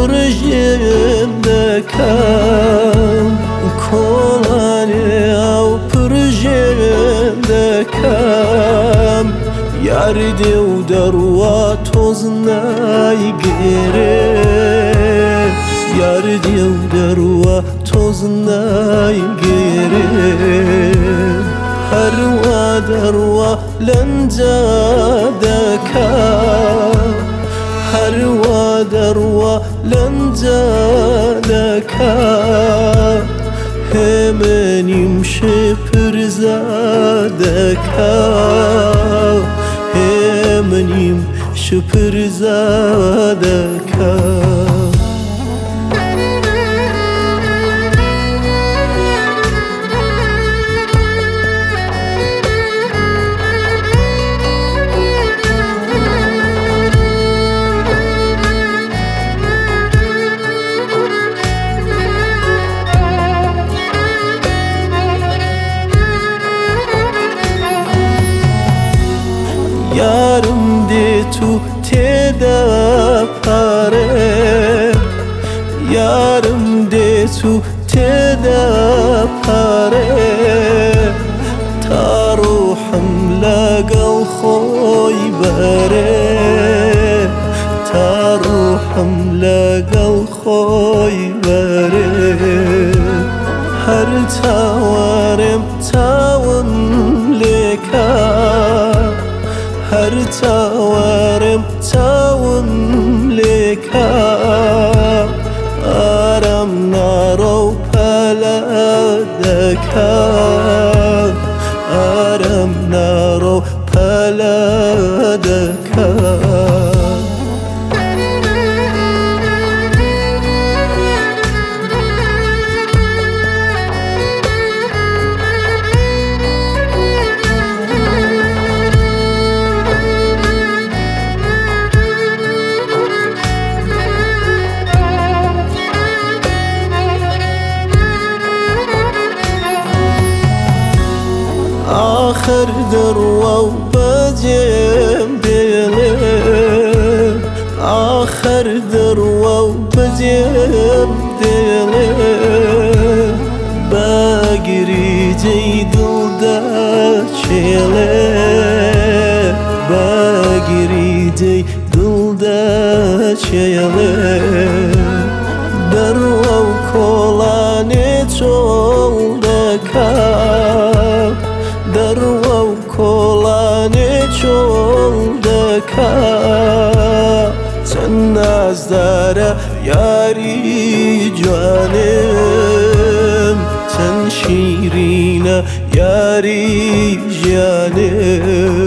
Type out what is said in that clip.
پرژیم دکم کلانی او پرژیم دکم یار دیو دروا توز نایگیره یار دیو دروا توز نایگیره هروا دروا لنجا دکم هروا دروا لنجا دکم همنیم شپرزادکم همنیم شپرزادکم yarım de tu teda pare yarım de tu teda pare taruhum lagal khoy bare taruhum lagal khoy bare har tawarem tawam leka هر تاورم تاوم لکا آرام نارو پلا دکا آرام نارو پلا دکا آخر دروا و بجیم دلم آخر دروا و بجیم دلم بگیری جی دل دا چله بگیری جی دل دا چله دروا و کلانی چول دکم دروا و کلانی چول دکم چند نزداره یاری جانم چند شیرینه یاری جانم